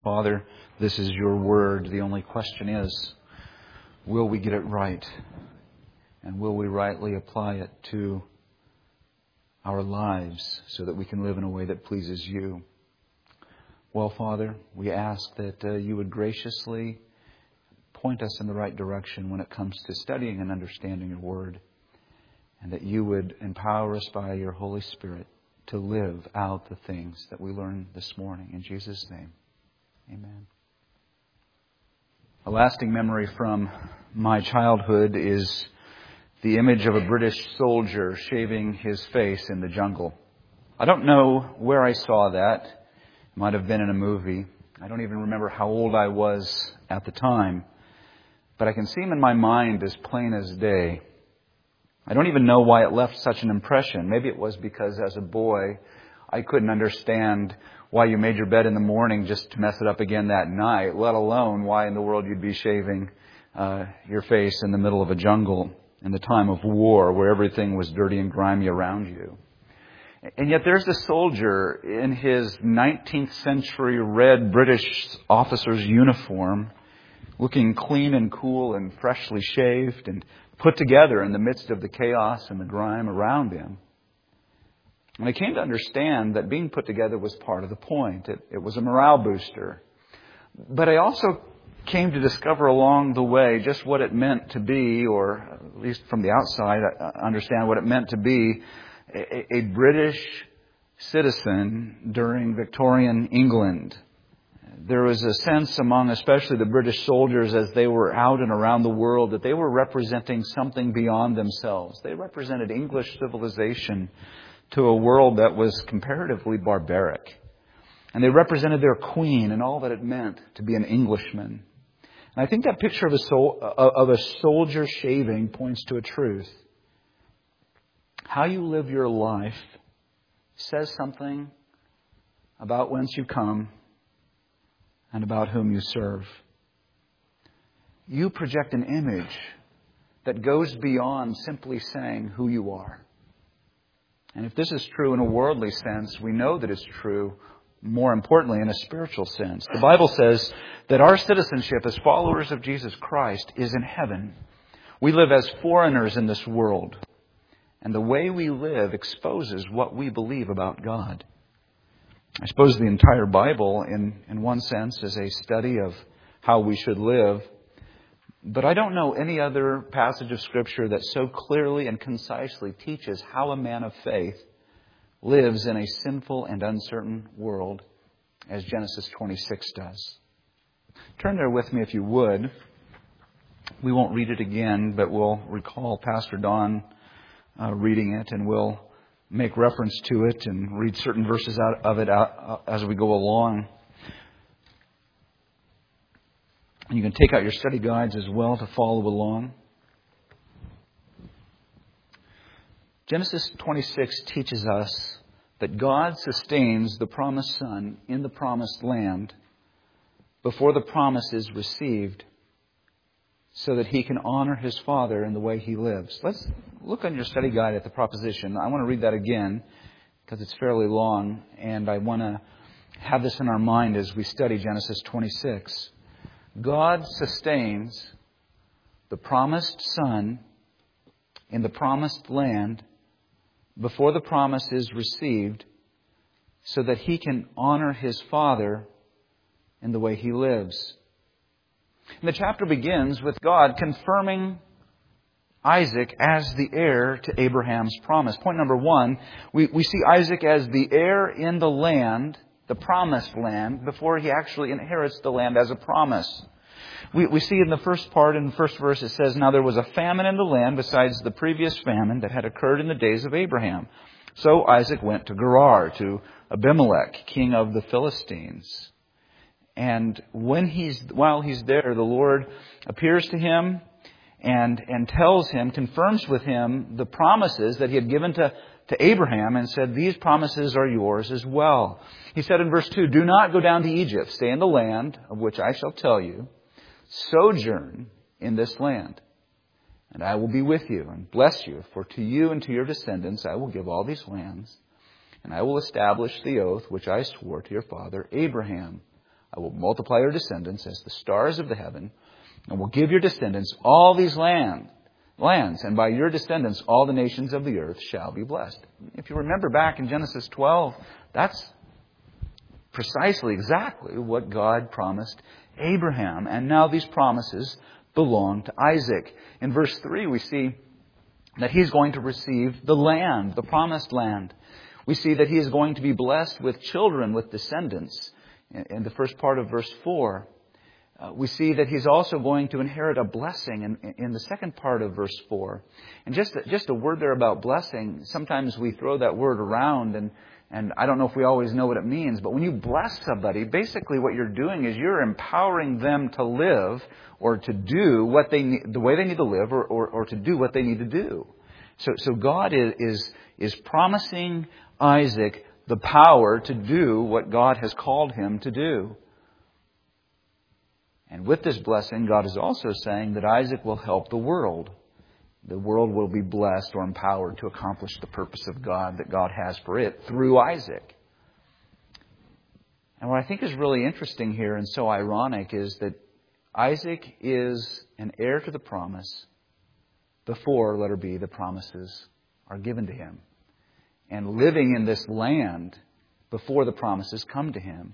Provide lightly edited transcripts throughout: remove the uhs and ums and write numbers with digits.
Father, this is your word. The only question is, will we get it right? And will we rightly apply it to our lives so that we can live in a way that pleases you? Well, Father, we ask that you would graciously point us in the right direction when it comes to studying and understanding your word, and that you would empower us by your Holy Spirit to live out the things that we learned this morning. In Jesus' name, amen. A lasting memory from my childhood is the image of a British soldier shaving his face in the jungle. I don't know where I saw that. It might have been in a movie. I don't even remember how old I was at the time. But I can see him in my mind as plain as day. I don't even know why it left such an impression. Maybe it was because as a boy, I couldn't understand why you made your bed in the morning just to mess it up again that night, let alone why in the world you'd be shaving your face in the middle of a jungle in the time of war where everything was dirty and grimy around you. And yet there's this soldier in his 19th century red British officer's uniform, looking clean and cool and freshly shaved and put together in the midst of the chaos and the grime around him. And I came to understand that being put together was part of the point. It was a morale booster. But I also came to discover along the way just what it meant to be, or at least from the outside, understand what it meant to be a British citizen during Victorian England. There was a sense among especially the British soldiers as they were out and around the world that they were representing something beyond themselves. They represented English civilization to a world that was comparatively barbaric. And they represented their queen and all that it meant to be an Englishman. And I think that picture of a soldier shaving points to a truth. How you live your life says something about whence you come and about whom you serve. You project an image that goes beyond simply saying who you are. And if this is true in a worldly sense, we know that it's true, more importantly, in a spiritual sense. The Bible says that our citizenship as followers of Jesus Christ is in heaven. We live as foreigners in this world. And the way we live exposes what we believe about God. I suppose the entire Bible, in one sense, is a study of how we should live. But I don't know any other passage of Scripture that so clearly and concisely teaches how a man of faith lives in a sinful and uncertain world as Genesis 26 does. Turn there with me if you would. We won't read it again, but we'll recall Pastor Don reading it, and we'll make reference to it and read certain verses out of it as we go along. You can take out your study guides as well to follow along. Genesis 26 teaches us that God sustains the promised Son in the promised land before the promise is received, so that He can honor His Father in the way He lives. Let's look on your study guide at the proposition. I want to read that again because it's fairly long, and I want to have this in our mind as we study Genesis 26. God sustains the promised Son in the promised land before the promise is received, so that He can honor His Father in the way He lives. And the chapter begins with God confirming Isaac as the heir to Abraham's promise. Point number one, we see Isaac as the heir in the land, the promised land, before he actually inherits the land as a promise. We see in the first part, in the first verse, it says, "Now there was a famine in the land besides the previous famine that had occurred in the days of Abraham. So Isaac went to Gerar, to Abimelech, king of the Philistines." And while he's there, the Lord appears to him and tells him, confirms with him the promises that He had given to Abraham, and said, "These promises are yours as well." He said in verse 2, "Do not go down to Egypt. Stay in the land of which I shall tell you. Sojourn in this land, and I will be with you and bless you. For to you and to your descendants I will give all these lands, and I will establish the oath which I swore to your father Abraham. I will multiply your descendants as the stars of the heaven, and will give your descendants all these lands, and by your descendants all the nations of the earth shall be blessed. If you remember back in Genesis 12, that's precisely exactly what God promised Abraham. And now these promises belong to Isaac. In verse 3, we see that he's going to receive the land, the promised land. We see that he is going to be blessed with children, with descendants. In the first part of verse 4, we see that he's also going to inherit a blessing in the second part of verse 4. And just a word there about blessing. Sometimes we throw that word around, and I don't know if we always know what it means. But when you bless somebody, basically what you're doing is you're empowering them to live or to do what they need, the way they need to live, or to do what they need to do. So God is promising Isaac the power to do what God has called him to do. And with this blessing, God is also saying that Isaac will help the world. The world will be blessed or empowered to accomplish the purpose of God that God has for it through Isaac. And what I think is really interesting here and so ironic is that Isaac is an heir to the promise before, letter B, the promises are given to him. And living in this land before the promises come to him.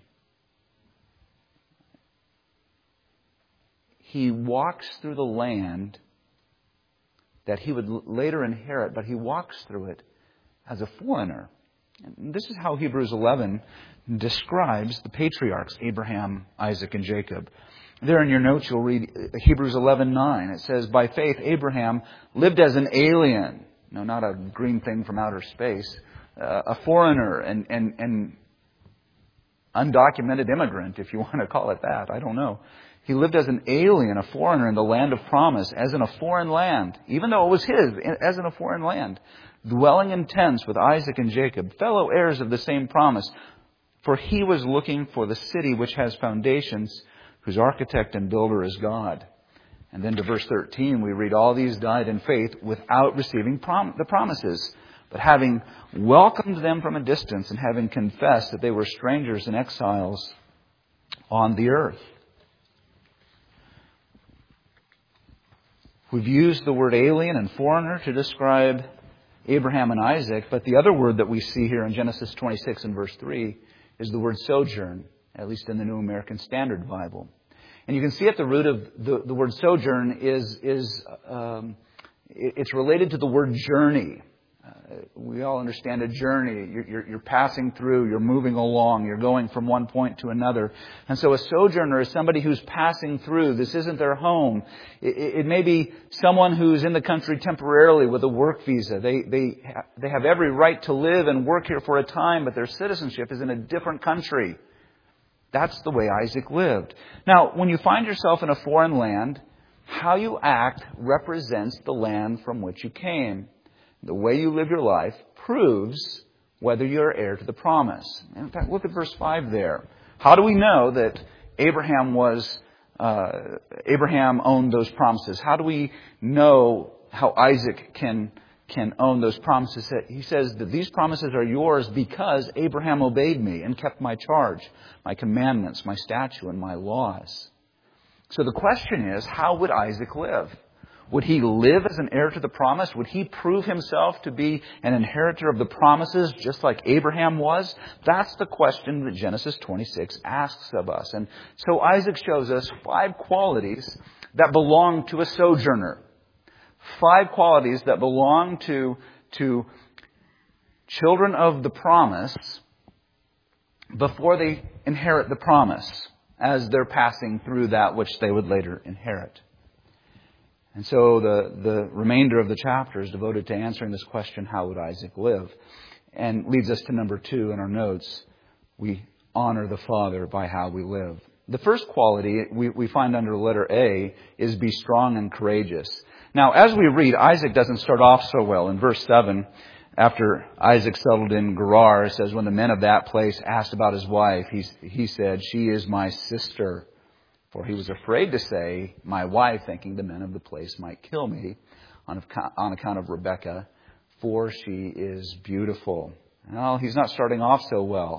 He walks through the land that he would later inherit, but he walks through it as a foreigner. And this is how Hebrews 11 describes the patriarchs, Abraham, Isaac, and Jacob. There in your notes you'll read Hebrews 11:9. It says, by faith Abraham lived as an alien. No, not a green thing from outer space. A foreigner and undocumented immigrant, if you want to call it that. I don't know. He lived as an alien, a foreigner in the land of promise, as in a foreign land, even though it was his, as in a foreign land, dwelling in tents with Isaac and Jacob, fellow heirs of the same promise. For he was looking for the city which has foundations, whose architect and builder is God. And then to verse 13, we read, all these died in faith without receiving the promises, but having welcomed them from a distance and having confessed that they were strangers and exiles on the earth. We've used the word alien and foreigner to describe Abraham and Isaac, but the other word that we see here in Genesis 26 and verse 3 is the word sojourn, at least in the New American Standard Bible. And you can see at the root of the word sojourn it's related to the word journey. We all understand a journey. You're passing through, you're moving along, you're going from one point to another. And so a sojourner is somebody who's passing through. This isn't their home. It may be someone who's in the country temporarily with a work visa. They have every right to live and work here for a time, but their citizenship is in a different country. That's the way Isaac lived. Now, when you find yourself in a foreign land, how you act represents the land from which you came. The way you live your life proves whether you're heir to the promise. In fact, look at verse 5 there. How do we know that Abraham owned those promises? How do we know how Isaac can own those promises? He says that these promises are yours because Abraham obeyed me and kept my charge, my commandments, my statute, and my laws. So the question is, how would Isaac live? Would he live as an heir to the promise? Would he prove himself to be an inheritor of the promises just like Abraham was? That's the question that Genesis 26 asks of us. And so Isaac shows us 5 qualities that belong to a sojourner. 5 qualities that belong to children of the promise before they inherit the promise as they're passing through that which they would later inherit. And so the remainder of the chapter is devoted to answering this question, how would Isaac live? And leads us to number 2 in our notes. We honor the Father by how we live. The first quality we find under letter A is be strong and courageous. Now, as we read, Isaac doesn't start off so well. In verse 7, after Isaac settled in Gerar, it says, when the men of that place asked about his wife, he said, she is my sister. For he was afraid to say, my wife, thinking the men of the place might kill me on account of Rebekah, for she is beautiful. Well, he's not starting off so well.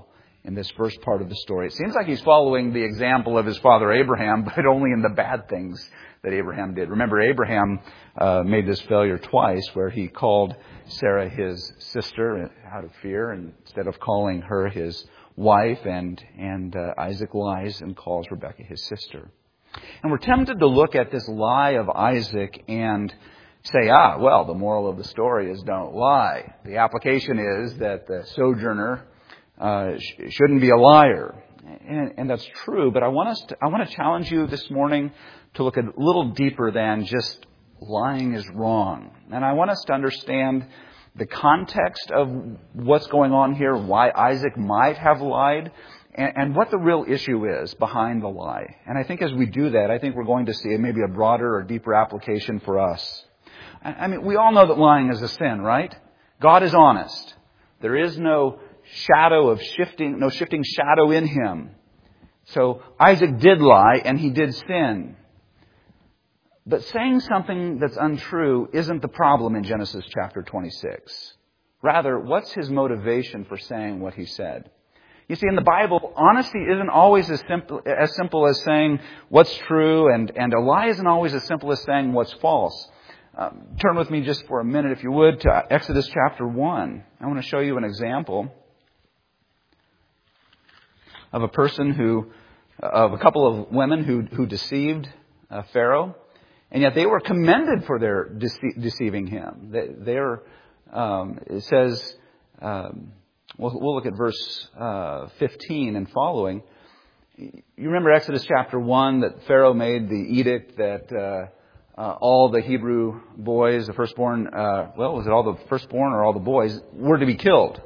in this first part of the story. It seems like he's following the example of his father Abraham, but only in the bad things that Abraham did. Remember, Abraham made this failure twice, where he called Sarah his sister out of fear instead of calling her his wife, and Isaac lies and calls Rebekah his sister. And we're tempted to look at this lie of Isaac and say, well, the moral of the story is don't lie. The application is that the sojourner shouldn't be a liar. And that's true, but I want to challenge you this morning to look a little deeper than just lying is wrong. And I want us to understand the context of what's going on here, why Isaac might have lied, and what the real issue is behind the lie. And I think as we do that, I think we're going to see maybe a broader or deeper application for us. I mean, we all know that lying is a sin, right? God is honest. There is no shifting shadow in him. So Isaac did lie and he did sin. But saying something that's untrue isn't the problem in Genesis chapter 26. Rather, what's his motivation for saying what he said? You see, in the Bible, honesty isn't always as simple as saying what's true, and a lie isn't always as simple as saying what's false. Turn with me just for a minute, if you would, to Exodus chapter 1. I want to show you an example of a couple of women who deceived Pharaoh. And yet they were commended for their deceiving him. It says, we'll look at verse 15 and following. You remember Exodus chapter 1 that Pharaoh made the edict that all the Hebrew boys, the firstborn, was it all the firstborn or all the boys, were to be killed.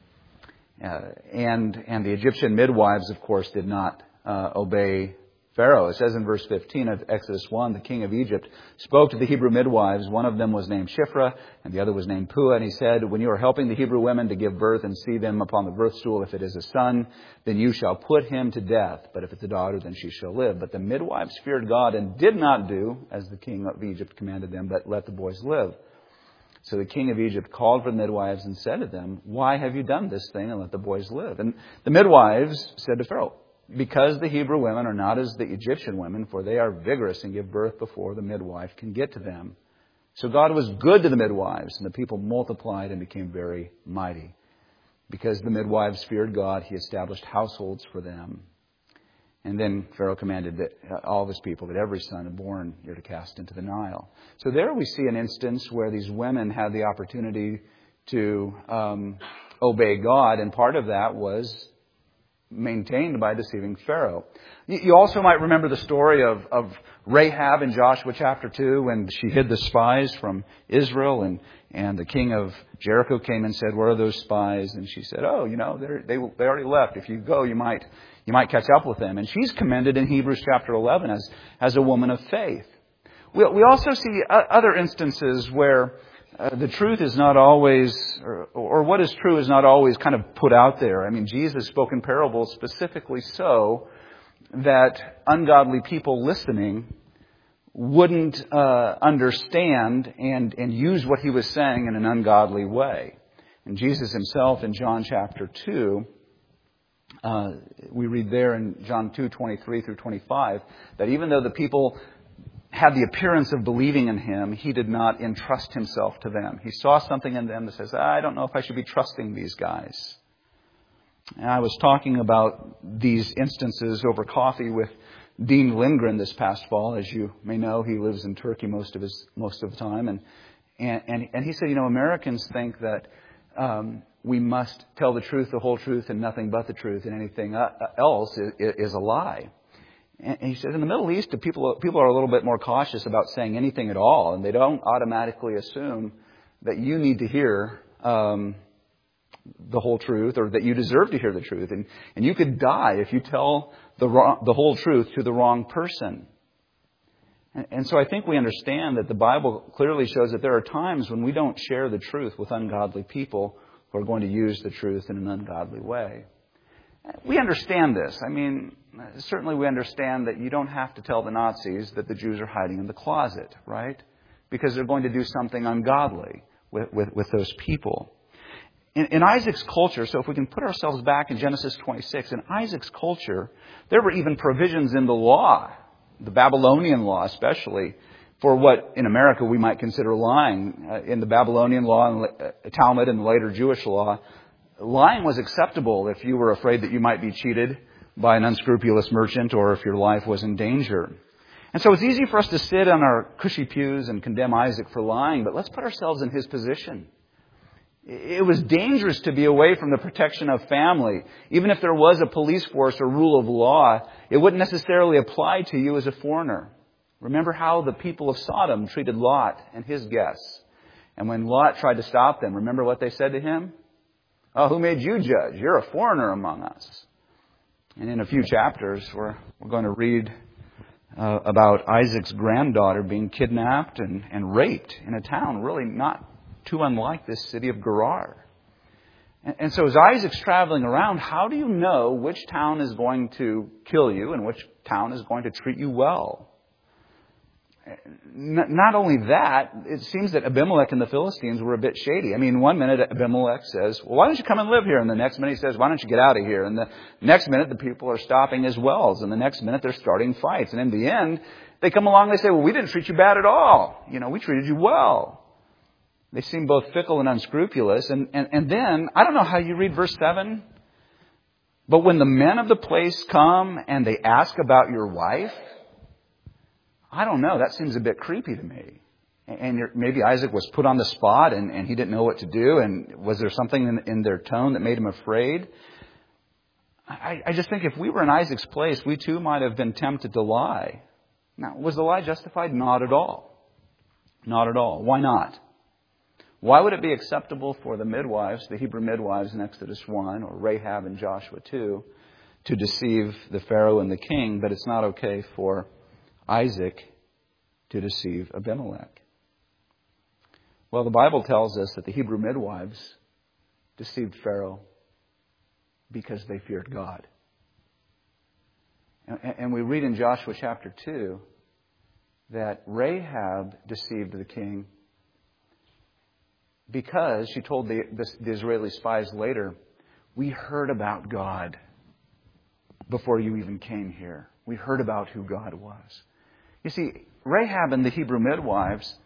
And the Egyptian midwives, of course, did not obey Pharaoh. It says in verse 15 of Exodus 1, the king of Egypt spoke to the Hebrew midwives. One of them was named Shiphrah, and the other was named Puah. And he said, when you are helping the Hebrew women to give birth and see them upon the birth stool, if it is a son, then you shall put him to death. But if it's a daughter, then she shall live. But the midwives feared God and did not do as the king of Egypt commanded them, but let the boys live. So the king of Egypt called for the midwives and said to them, why have you done this thing and let the boys live? And the midwives said to Pharaoh, because the Hebrew women are not as the Egyptian women, for they are vigorous and give birth before the midwife can get to them. So God was good to the midwives, and the people multiplied and became very mighty. Because the midwives feared God, he established households for them. And then Pharaoh commanded that all of his people, that every son born, you're to cast into the Nile. So there we see an instance where these women had the opportunity to obey God, and part of that was maintained by deceiving Pharaoh. You also might remember the story of Rahab in Joshua chapter 2 when she hid the spies from Israel, and the king of Jericho came and said, where are those spies? And she said, they already left. If you go, you might catch up with them. And she's commended in Hebrews chapter 11 as a woman of faith. We also see other instances where the truth is not always, or what is true is not always kind of put out there. I mean, Jesus spoke in parables specifically so that ungodly people listening wouldn't understand and use what he was saying in an ungodly way. And Jesus himself in John chapter 2, we read there in John 2:23 through 25, that even though the people had the appearance of believing in him, he did not entrust himself to them. He saw something in them that says, I don't know if I should be trusting these guys. And I was talking about these instances over coffee with Dean Lindgren this past fall. As you may know, he lives in Turkey most of the time. And he said, Americans think that we must tell the truth, the whole truth, and nothing but the truth, and anything else is a lie. And he says in the Middle East, people are a little bit more cautious about saying anything at all, and they don't automatically assume that you need to hear the whole truth, or that you deserve to hear the truth. And you could die if you tell the whole truth to the wrong person. And so I think we understand that the Bible clearly shows that there are times when we don't share the truth with ungodly people who are going to use the truth in an ungodly way. We understand this. I mean, certainly we understand that you don't have to tell the Nazis that the Jews are hiding in the closet, right? Because they're going to do something ungodly with those people. In Isaac's culture, so if we can put ourselves back in Genesis 26, in Isaac's culture, there were even provisions in the law, the Babylonian law especially, for what in America we might consider lying. In the Babylonian law and Talmud and the later Jewish law, lying was acceptable if you were afraid that you might be cheated by an unscrupulous merchant or if your life was in danger. And so it's easy for us to sit on our cushy pews and condemn Isaac for lying, but let's put ourselves in his position. It was dangerous to be away from the protection of family. Even if there was a police force or rule of law, it wouldn't necessarily apply to you as a foreigner. Remember how the people of Sodom treated Lot and his guests. And when Lot tried to stop them, remember what they said to him? "Oh, who made you judge? You're a foreigner among us." And in a few chapters, we're going to read about Isaac's granddaughter being kidnapped and raped in a town really not too unlike this city of Gerar. And so as Isaac's traveling around, how do you know which town is going to kill you and which town is going to treat you well? Not only that, it seems that Abimelech and the Philistines were a bit shady. I mean, one minute Abimelech says, "Well, why don't you come and live here?" And the next minute he says, "Why don't you get out of here?" And the next minute the people are stopping his wells. And the next minute they're starting fights. And in the end, they come along and they say, "Well, we didn't treat you bad at all. We treated you well." They seem both fickle and unscrupulous. And then, I don't know how you read verse 7, but when the men of the place come and they ask about your wife, I don't know, that seems a bit creepy to me. And maybe Isaac was put on the spot and he didn't know what to do. And was there something in their tone that made him afraid? I just think if we were in Isaac's place, we too might have been tempted to lie. Now, was the lie justified? Not at all. Not at all. Why not? Why would it be acceptable for the midwives, the Hebrew midwives in Exodus 1 or Rahab in Joshua 2, to deceive the Pharaoh and the king, but it's not okay for Isaac to deceive Abimelech? Well, the Bible tells us that the Hebrew midwives deceived Pharaoh because they feared God. And we read in Joshua chapter 2 that Rahab deceived the king because she told the Israeli spies later, "We heard about God before you even came here. We heard about who God was." You see, Rahab and the Hebrew midwives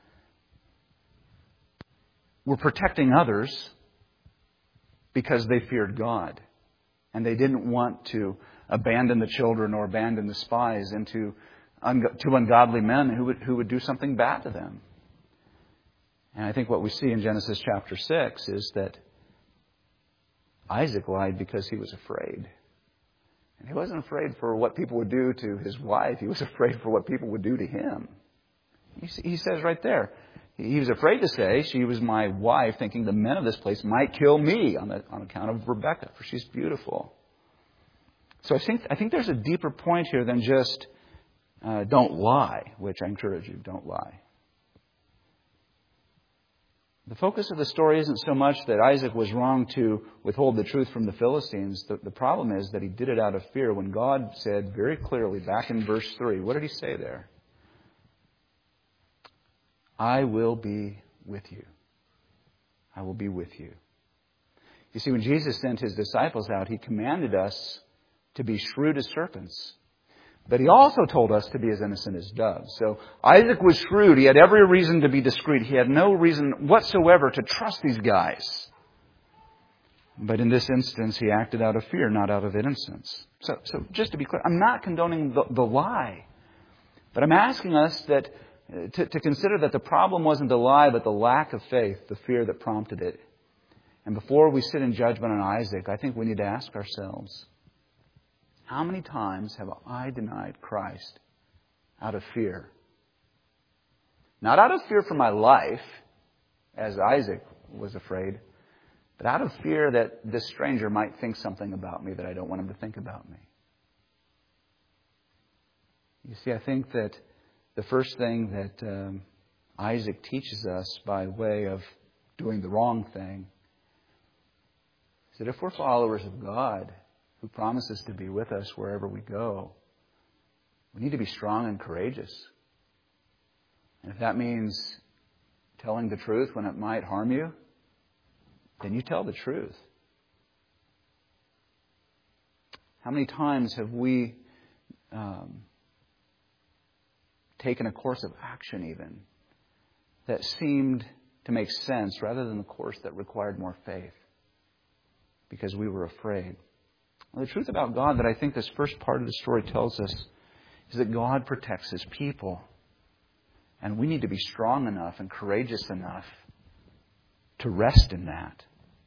were protecting others because they feared God. And they didn't want to abandon the children or abandon the spies to ungodly men who would do something bad to them. And I think what we see in Genesis chapter 6 is that Isaac lied because he was afraid. And he wasn't afraid for what people would do to his wife. He was afraid for what people would do to him. He says right there, he was afraid to say, "She was my wife," thinking the men of this place might kill me on account of Rebekah, for she's beautiful. So I think there's a deeper point here than just don't lie, which I encourage you, don't lie. The focus of the story isn't so much that Isaac was wrong to withhold the truth from the Philistines. The problem is that he did it out of fear when God said very clearly back in verse 3, what did he say there? "I will be with you. I will be with you." You see, when Jesus sent his disciples out, he commanded us to be shrewd as serpents. But he also told us to be as innocent as doves. So Isaac was shrewd. He had every reason to be discreet. He had no reason whatsoever to trust these guys. But in this instance, he acted out of fear, not out of innocence. So just to be clear, I'm not condoning the lie. But I'm asking us that to consider that the problem wasn't the lie, but the lack of faith, the fear that prompted it. And before we sit in judgment on Isaac, I think we need to ask ourselves, how many times have I denied Christ out of fear? Not out of fear for my life, as Isaac was afraid, but out of fear that this stranger might think something about me that I don't want him to think about me. You see, I think that the first thing that Isaac teaches us by way of doing the wrong thing is that if we're followers of God, who promises to be with us wherever we go, we need to be strong and courageous. And if that means telling the truth when it might harm you, then you tell the truth. How many times have we taken a course of action even that seemed to make sense rather than the course that required more faith because we were afraid? Well, the truth about God that I think this first part of the story tells us is that God protects His people. And we need to be strong enough and courageous enough to rest in that.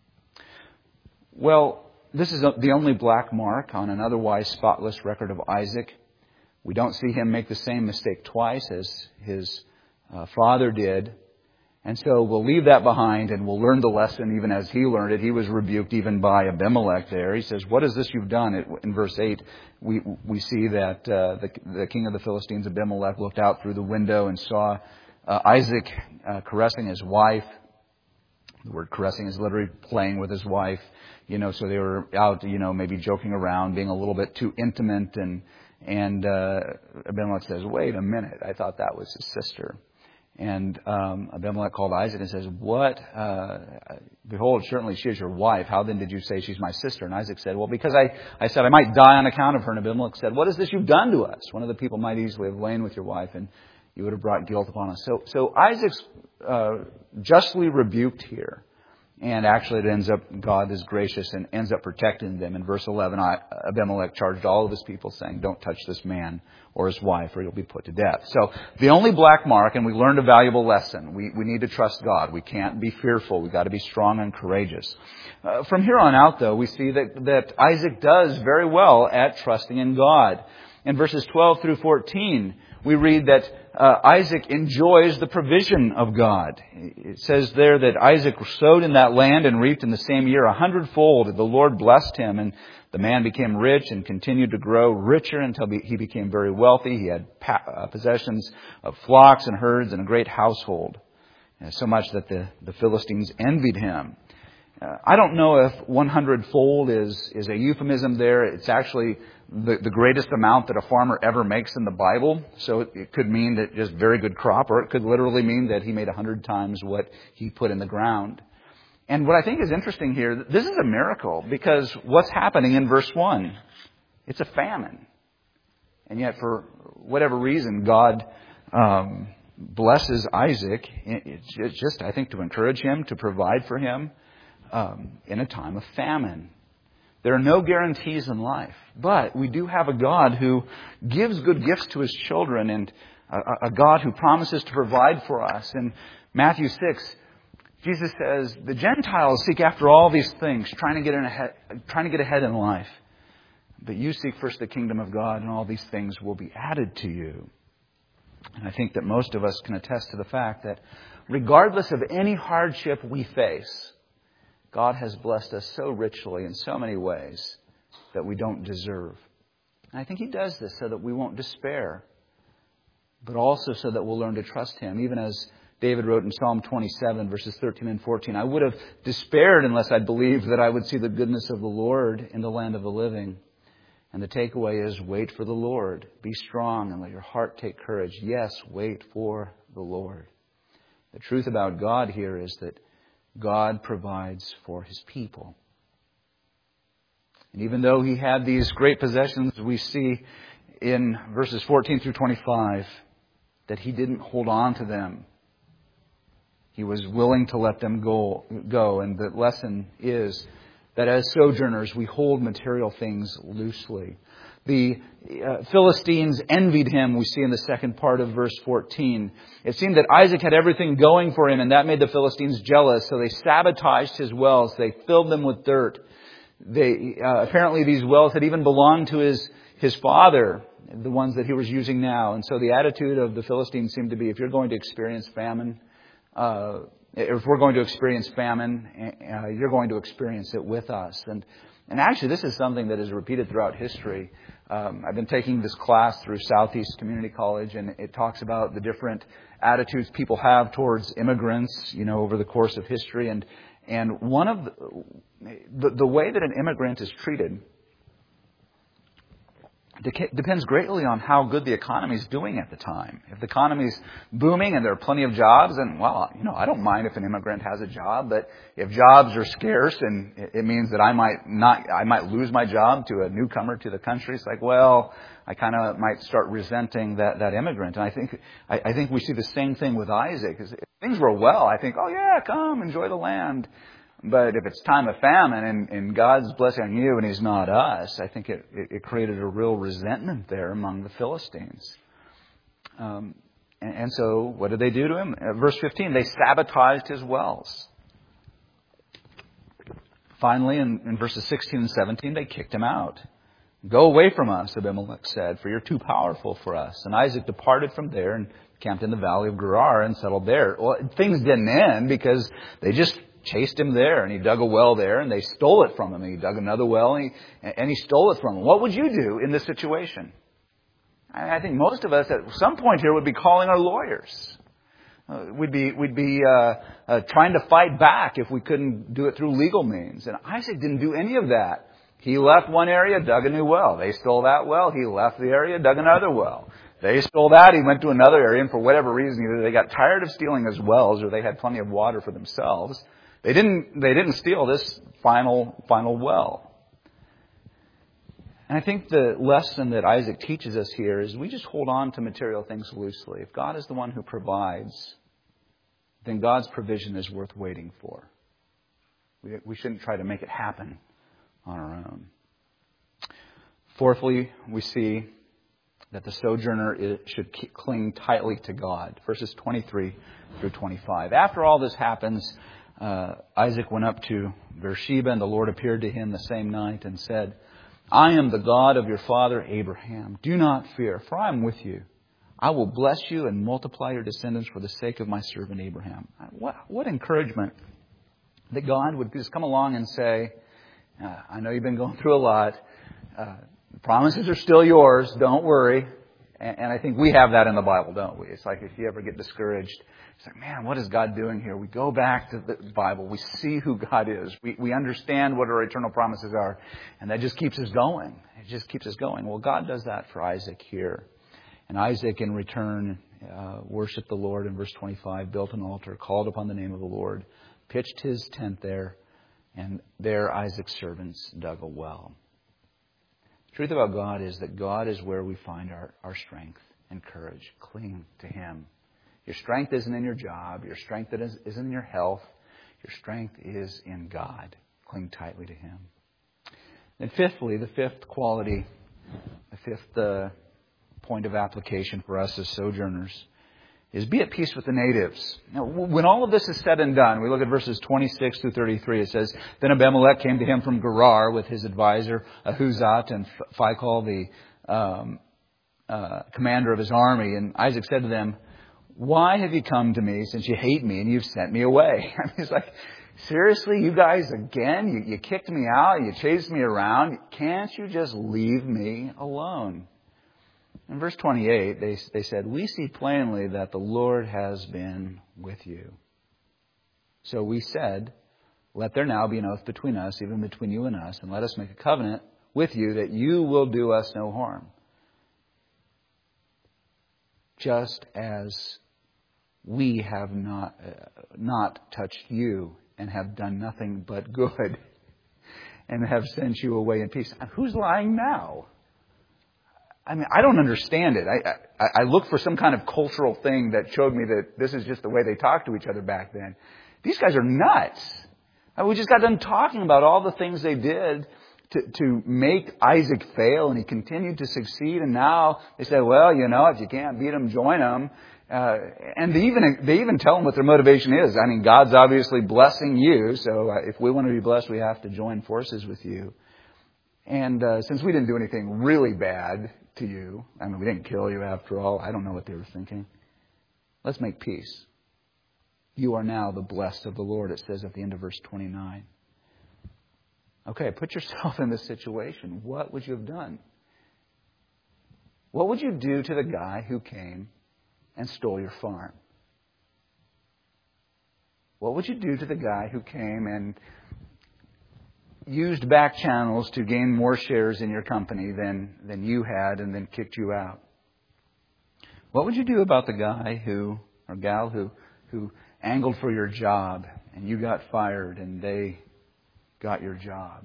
Well, this is the only black mark on an otherwise spotless record of Isaac. We don't see him make the same mistake twice as his father did. And so we'll leave that behind and we'll learn the lesson even as he learned it. He was rebuked even by Abimelech there. He says, "What is this you've done?" In verse 8, we see that the king of the Philistines, Abimelech, looked out through the window and saw Isaac caressing his wife. The word caressing is literally playing with his wife. So they were out, maybe joking around, being a little bit too intimate. And Abimelech says, "Wait a minute, I thought that was his sister." And Abimelech called Isaac and says, "What? Behold, certainly she is your wife. How then did you say she's my sister?" And Isaac said, "Well, because I said I might die on account of her." And Abimelech said, "What is this you've done to us? One of the people might easily have lain with your wife, and you would have brought guilt upon us." So Isaac's justly rebuked here. And actually it ends up, God is gracious and ends up protecting them. In verse 11, Abimelech charged all of his people saying, "Don't touch this man or his wife or you'll be put to death." So the only black mark, and we learned a valuable lesson. We need to trust God. We can't be fearful. We've got to be strong and courageous. From here on out, though, we see that Isaac does very well at trusting in God. In verses 12 through 14, we read that Isaac enjoys the provision of God. It says there that Isaac sowed in that land and reaped in the same year 100-fold. The Lord blessed him, and the man became rich and continued to grow richer until he became very wealthy. He had possessions of flocks and herds and a great household, so much that the Philistines envied him. I don't know if 100-fold is a euphemism there. It's actually the greatest amount that a farmer ever makes in the Bible. So it could mean that just very good crop, or it could literally mean that he made 100 times what he put in the ground. And what I think is interesting here, this is a miracle, because what's happening in verse 1? It's a famine. And yet for whatever reason, God blesses Isaac. It's just, I think, to encourage him, to provide for him in a time of famine. There are no guarantees in life, but we do have a God who gives good gifts to His children, and a God who promises to provide for us. In Matthew 6, Jesus says, "The Gentiles seek after all these things, trying to get ahead in life. But you seek first the kingdom of God, and all these things will be added to you." And I think that most of us can attest to the fact that regardless of any hardship we face, God has blessed us so richly in so many ways that we don't deserve. And I think He does this so that we won't despair, but also so that we'll learn to trust Him. Even as David wrote in Psalm 27, verses 13 and 14, "I would have despaired unless I'd believed that I would see the goodness of the Lord in the land of the living." And the takeaway is, wait for the Lord. Be strong and let your heart take courage. Yes, wait for the Lord. The truth about God here is that God provides for His people. And even though he had these great possessions, we see in verses 14 through 25 that he didn't hold on to them. He was willing to let them go. And the lesson is that as sojourners, we hold material things loosely. The Philistines envied him, we see in the second part of verse 14. It seemed that Isaac had everything going for him, and that made the Philistines jealous. So they sabotaged his wells. They filled them with dirt. Apparently these wells had even belonged to his father, the ones that he was using now. And so the attitude of the Philistines seemed to be, if you're going to experience famine, if we're going to experience famine, you're going to experience it with us. And actually, this is something that is repeated throughout history. I've been taking this class through Southeast Community College, and it talks about the different attitudes people have towards immigrants, over the course of history. And one of the way that an immigrant is treated, depends greatly on how good the economy is doing at the time. If the economy is booming and there are plenty of jobs, then, well, I don't mind if an immigrant has a job, but if jobs are scarce and it means that I might lose my job to a newcomer to the country, it's like, well, I kind of might start resenting that immigrant. And I think we see the same thing with Isaac. If things were well, I think, oh yeah, come, enjoy the land. But if it's time of famine and God's blessing on you and He's not us, I think it created a real resentment there among the Philistines. And so what did they do to him? Verse 15, they sabotaged his wells. Finally, in verses 16 and 17, they kicked him out. Go away from us, Abimelech said, for you're too powerful for us. And Isaac departed from there and camped in the valley of Gerar and settled there. Well, things didn't end because they just chased him there, and he dug a well there, and they stole it from him. And he dug another well, and he stole it from him. What would you do in this situation? I think most of us at some point here would be calling our lawyers. We'd be trying to fight back if we couldn't do it through legal means. And Isaac didn't do any of that. He left one area, dug a new well. They stole that well. He left the area, dug another well. They stole that. He went to another area, and for whatever reason, either they got tired of stealing his wells or they had plenty of water for themselves. They didn't steal this final well. And I think the lesson that Isaac teaches us here is we just hold on to material things loosely. If God is the one who provides, then God's provision is worth waiting for. We shouldn't try to make it happen on our own. Fourthly, we see that the sojourner should cling tightly to God. Verses 23 through 25. After all this happens, Isaac went up to Beersheba, and the Lord appeared to him the same night and said, I am the God of your father Abraham. Do not fear, for I am with you. I will bless you and multiply your descendants for the sake of my servant Abraham. What encouragement that God would just come along and say, I know you've been going through a lot. The promises are still yours. Don't worry. And I think we have that in the Bible, don't we? It's like if you ever get discouraged, it's like, man, what is God doing here? We go back to the Bible. We see who God is. We understand what our eternal promises are. And that just keeps us going. It just keeps us going. Well, God does that for Isaac here. And Isaac, in return, worshiped the Lord in verse 25, built an altar, called upon the name of the Lord, pitched his tent there, and there Isaac's servants dug a well. The truth about God is that God is where we find our strength and courage. Cling to Him. Your strength isn't in your job. Your strength isn't in your health. Your strength is in God. Cling tightly to Him. And fifthly, the fifth quality, the fifth point of application for us as sojourners is be at peace with the natives. Now, when all of this is said and done, we look at verses 26 through 33. It says, Then Abimelech came to him from Gerar with his advisor Ahuzat and Phicol, the commander of his army. And Isaac said to them, Why have you come to me since you hate me and you've sent me away? I mean, it's like, seriously, you guys again? You kicked me out, you chased me around. Can't you just leave me alone? In verse 28, they said, We see plainly that the Lord has been with you. So we said, Let there now be an oath between us, even between you and us, and let us make a covenant with you that you will do us no harm. Just as we have not touched you and have done nothing but good and have sent you away in peace. Who's lying now? I mean, I don't understand it. I looked for some kind of cultural thing that showed me that this is just the way they talked to each other back then. These guys are nuts. We just got done talking about all the things they did to make Isaac fail, and he continued to succeed. And now they say, well, if you can't beat them, join them. And they even tell them what their motivation is. I mean, God's obviously blessing you, so if we want to be blessed, we have to join forces with you. And since we didn't do anything really bad to you, I mean, we didn't kill you after all. I don't know what they were thinking. Let's make peace. You are now the blessed of the Lord, it says at the end of verse 29. Okay, put yourself in this situation. What would you have done? What would you do to the guy who came and stole your farm? What would you do to the guy who came and used back channels to gain more shares in your company than you had and then kicked you out? What would you do about the guy or gal who angled for your job and you got fired and they got your job?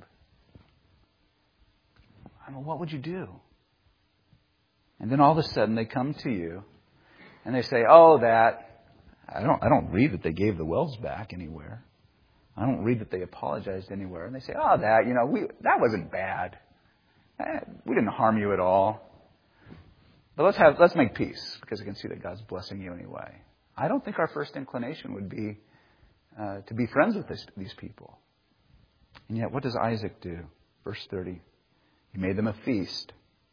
I mean, what would you do? And then all of a sudden they come to you and they say, I don't read that they gave the wells back anywhere. I don't read that they apologized anywhere. And they say, that wasn't bad. We didn't harm you at all. But let's make peace, because I can see that God's blessing you anyway. I don't think our first inclination would be to be friends with these people. And yet, what does Isaac do? Verse 30. He made them a feast.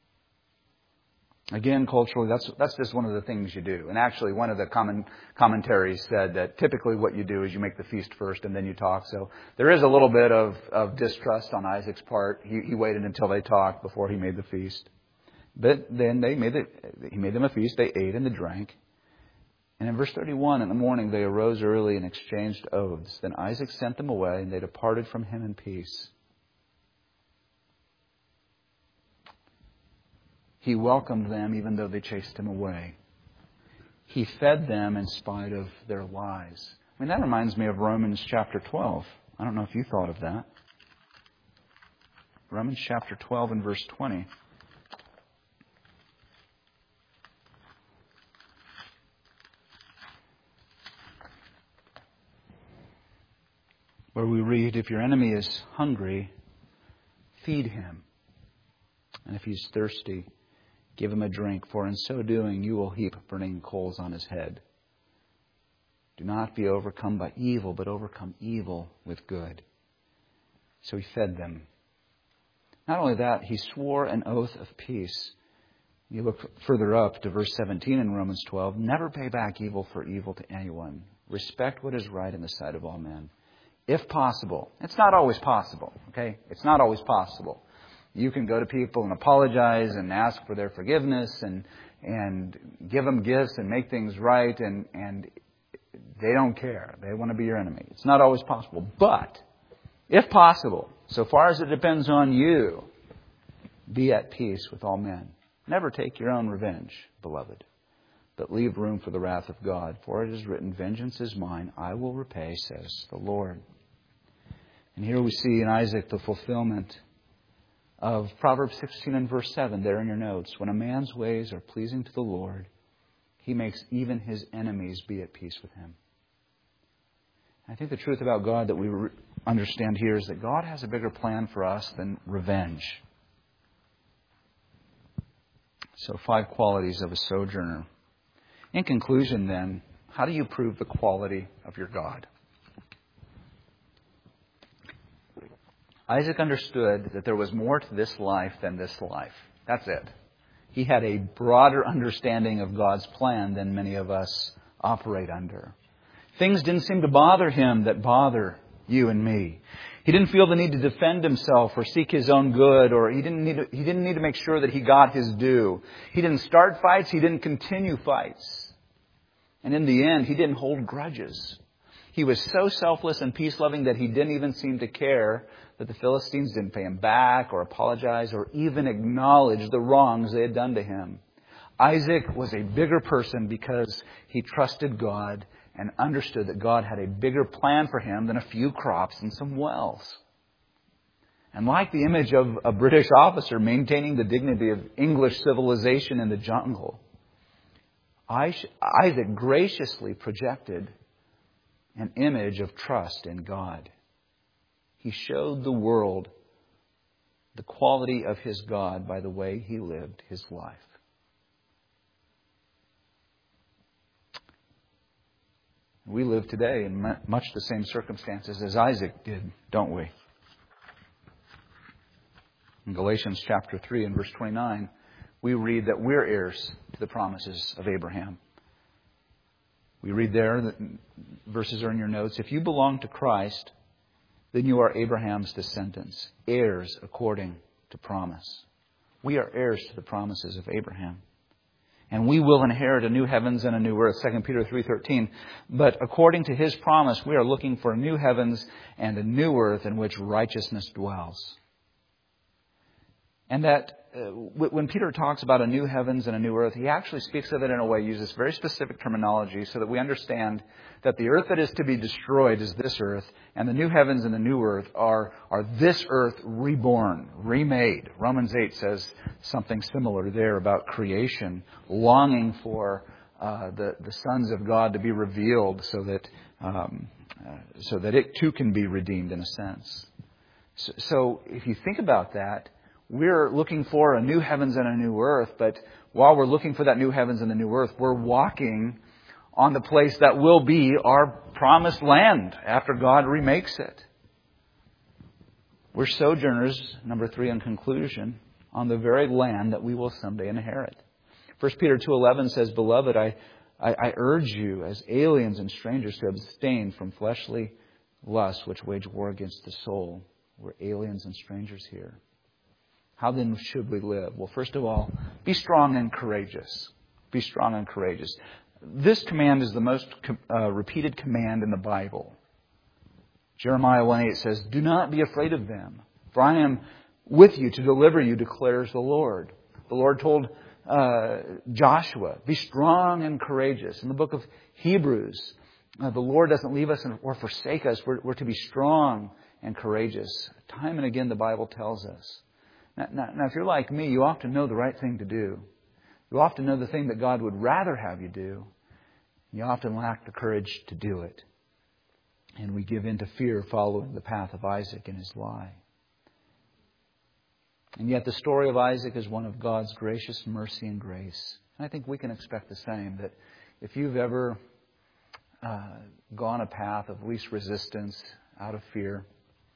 Again, culturally, that's just one of the things you do. And actually, one of the commentaries said that typically what you do is you make the feast first and then you talk. So there is a little bit of distrust on Isaac's part. He waited until they talked before he made the feast. But then he made them a feast. They ate and they drank. And in verse 31, in the morning they arose early and exchanged oaths. Then Isaac sent them away, and they departed from him in peace. He welcomed them even though they chased him away. He fed them in spite of their lies. I mean, that reminds me of Romans chapter 12. I don't know if you thought of that. Romans chapter 12 and verse 20. Where we read, if your enemy is hungry, feed him. And if he's thirsty, give him a drink, for in so doing you will heap burning coals on his head. Do not be overcome by evil, but overcome evil with good. So he fed them. Not only that, he swore an oath of peace. You look further up to verse 17 in Romans 12. Never pay back evil for evil to anyone. Respect what is right in the sight of all men. If possible. It's not always possible, okay? It's not always possible. You can go to people and apologize and ask for their forgiveness and give them gifts and make things right, and they don't care. They want to be your enemy. It's not always possible. But, if possible, so far as it depends on you, be at peace with all men. Never take your own revenge, beloved, but leave room for the wrath of God. For it is written, vengeance is mine, I will repay, says the Lord. And here we see in Isaac the fulfillment of Proverbs 16 and verse 7 there in your notes. When a man's ways are pleasing to the Lord, he makes even his enemies be at peace with him. I think the truth about God that we understand here is that God has a bigger plan for us than revenge. So 5 qualities of a sojourner. In conclusion then, how do you prove the quality of your God? Isaac understood that there was more to this life than this life. That's it. He had a broader understanding of God's plan than many of us operate under. Things didn't seem to bother him that bother you and me. He didn't feel the need to defend himself or seek his own good, or he didn't need to make sure that he got his due. He didn't start fights. He didn't continue fights. And in the end, he didn't hold grudges. He was so selfless and peace-loving that he didn't even seem to care that the Philistines didn't pay him back or apologize or even acknowledge the wrongs they had done to him. Isaac was a bigger person because he trusted God and understood that God had a bigger plan for him than a few crops and some wells. And like the image of a British officer maintaining the dignity of English civilization in the jungle, Isaac graciously projected an image of trust in God. He showed the world the quality of his God by the way he lived his life. We live today in much the same circumstances as Isaac did, don't we? In Galatians chapter 3 and verse 29, we read that we're heirs to the promises of Abraham. We read there, that verses are in your notes, if you belong to Christ, then you are Abraham's descendants, heirs according to promise. We are heirs to the promises of Abraham. And we will inherit a new heavens and a new earth, 2 Peter 3:13. But according to His promise, we are looking for a new heavens and a new earth in which righteousness dwells. And that when Peter talks about a new heavens and a new earth, he actually speaks of it in a way, uses very specific terminology so that we understand that the earth that is to be destroyed is this earth, and the new heavens and the new earth are this earth reborn, remade. Romans 8 says something similar there about creation, longing for the sons of God to be revealed so that it too can be redeemed in a sense. So if you think about that, we're looking for a new heavens and a new earth, but while we're looking for that new heavens and the new earth, we're walking on the place that will be our promised land after God remakes it. We're sojourners, number 3 in conclusion, on the very land that we will someday inherit. 1 Peter 2:11 says, "Beloved, I urge you as aliens and strangers to abstain from fleshly lusts which wage war against the soul." We're aliens and strangers here. How then should we live? Well, first of all, be strong and courageous. Be strong and courageous. This command is the most repeated command in the Bible. Jeremiah 1:8 says, "Do not be afraid of them, for I am with you to deliver you, declares the Lord." The Lord told Joshua, "Be strong and courageous." In the book of Hebrews, the Lord doesn't leave us or forsake us. We're to be strong and courageous. Time and again, the Bible tells us. Now, if you're like me, you often know the right thing to do. You often know the thing that God would rather have you do. You often lack the courage to do it. And we give in to fear following the path of Isaac and his lie. And yet the story of Isaac is one of God's gracious mercy and grace. And I think we can expect the same, that if you've ever gone a path of least resistance out of fear,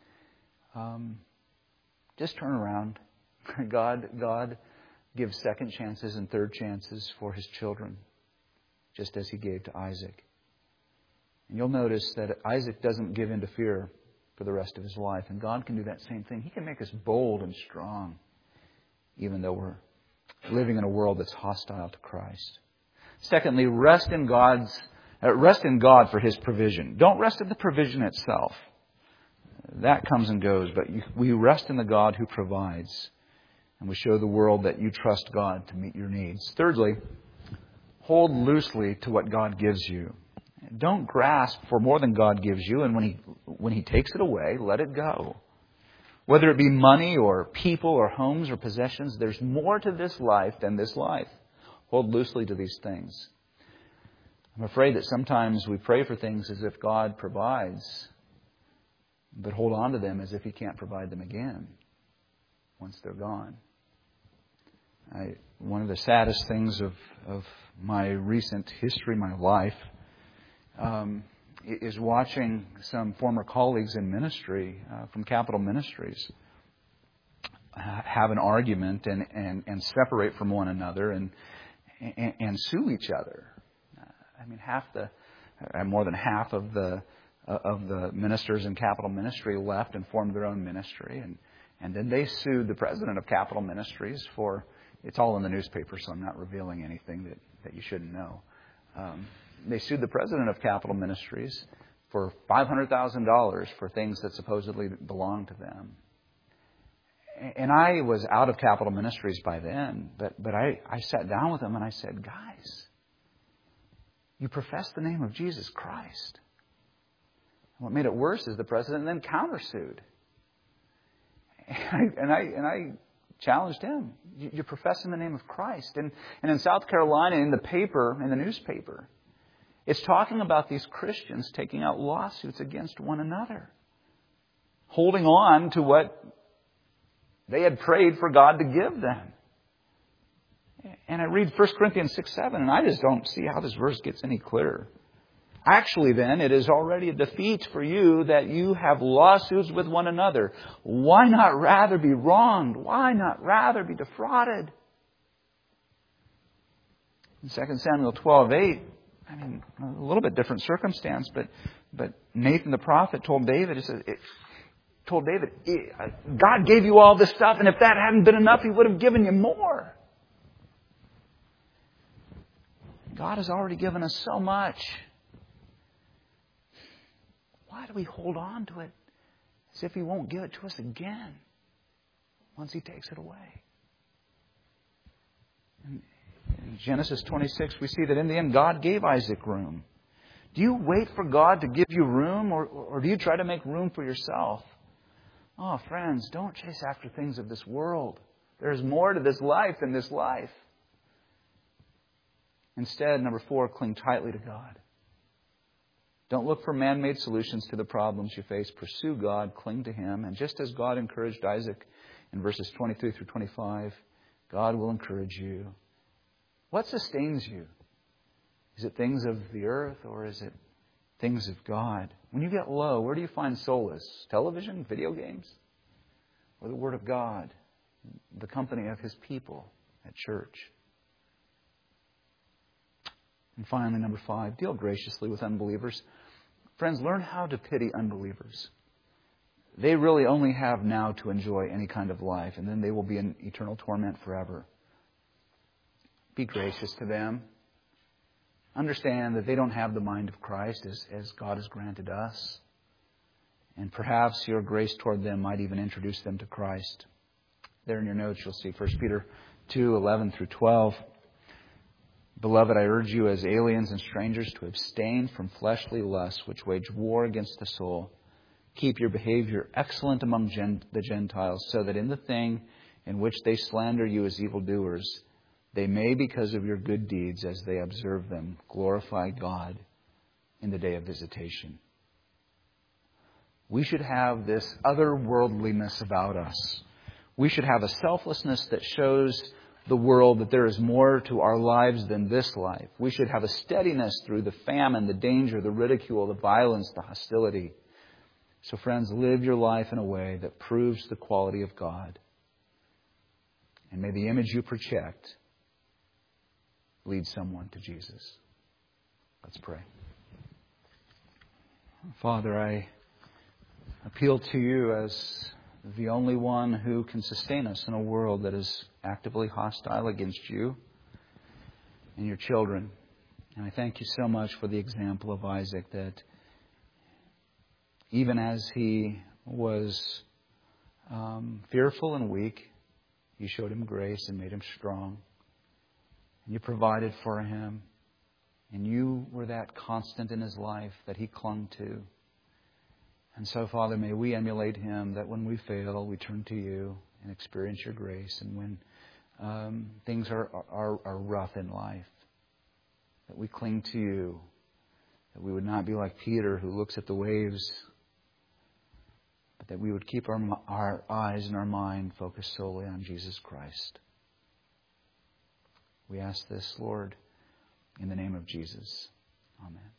just turn around. God gives second chances and third chances for His children, just as He gave to Isaac. And you'll notice that Isaac doesn't give in to fear for the rest of his life. And God can do that same thing. He can make us bold and strong, even though we're living in a world that's hostile to Christ. Secondly, rest in God for His provision. Don't rest in the provision itself. That comes and goes, but we rest in the God who provides. And we show the world that you trust God to meet your needs. Thirdly, hold loosely to what God gives you. Don't grasp for more than God gives you, and when He takes it away, let it go. Whether it be money or people or homes or possessions, there's more to this life than this life. Hold loosely to these things. I'm afraid that sometimes we pray for things as if God provides, but hold on to them as if He can't provide them again once they're gone. One of the saddest things of my recent history, my life, is watching some former colleagues in ministry from Capital Ministries have an argument and separate from one another and sue each other. I mean, more than half of the ministers in Capital Ministry left and formed their own ministry, and then they sued the president of Capital Ministries for. It's all in the newspaper, so I'm not revealing anything that you shouldn't know. They sued the president of Capital Ministries for $500,000 for things that supposedly belonged to them. And I was out of Capital Ministries by then, but I sat down with them and I said, "Guys, you profess the name of Jesus Christ." And what made it worse is the president then countersued. And I challenged him. You're professing the name of Christ. And in South Carolina, in the newspaper, it's talking about these Christians taking out lawsuits against one another, holding on to what they had prayed for God to give them. And I read 1 Corinthians 6:7, and I just don't see how this verse gets any clearer. Actually, then, it is already a defeat for you that you have lawsuits with one another. Why not rather be wronged? Why not rather be defrauded? In 2 Samuel 12:8, I mean, a little bit different circumstance, but Nathan the prophet told David, God gave you all this stuff, and if that hadn't been enough, He would have given you more. God has already given us so much. Why do we hold on to it as if He won't give it to us again once He takes it away? In Genesis 26, we see that in the end, God gave Isaac room. Do you wait for God to give you room, or do you try to make room for yourself? Oh, friends, don't chase after things of this world. There's more to this life than this life. Instead, number 4, cling tightly to God. Don't look for man-made solutions to the problems you face. Pursue God, cling to Him. And just as God encouraged Isaac in verses 23 through 25, God will encourage you. What sustains you? Is it things of the earth, or is it things of God? When you get low, where do you find solace? Television, video games, or the Word of God, the company of His people at church? And finally, number 5, deal graciously with unbelievers. Friends, learn how to pity unbelievers. They really only have now to enjoy any kind of life, and then they will be in eternal torment forever. Be gracious to them. Understand that they don't have the mind of Christ as God has granted us. And perhaps your grace toward them might even introduce them to Christ. There in your notes you'll see 1 Peter 2:11 through 12. Beloved, I urge you as aliens and strangers to abstain from fleshly lusts which wage war against the soul. Keep your behavior excellent among the Gentiles, so that in the thing in which they slander you as evildoers, they may, because of your good deeds as they observe them, glorify God in the day of visitation. We should have this otherworldliness about us. We should have a selflessness that shows the world that there is more to our lives than this life. We should have a steadiness through the famine, the danger, the ridicule, the violence, the hostility. So friends, live your life in a way that proves the quality of God. And may the image you project lead someone to Jesus. Let's pray. Father, I appeal to you as the only one who can sustain us in a world that is actively hostile against you and your children. And I thank you so much for the example of Isaac, that even as he was fearful and weak, you showed him grace and made him strong. And you provided for him. And you were that constant in his life that he clung to. And so, Father, may we emulate him, that when we fail, we turn to you and experience your grace. And when things are rough in life, that we cling to you. That we would not be like Peter, who looks at the waves, but that we would keep our eyes and our mind focused solely on Jesus Christ. We ask this, Lord, in the name of Jesus. Amen.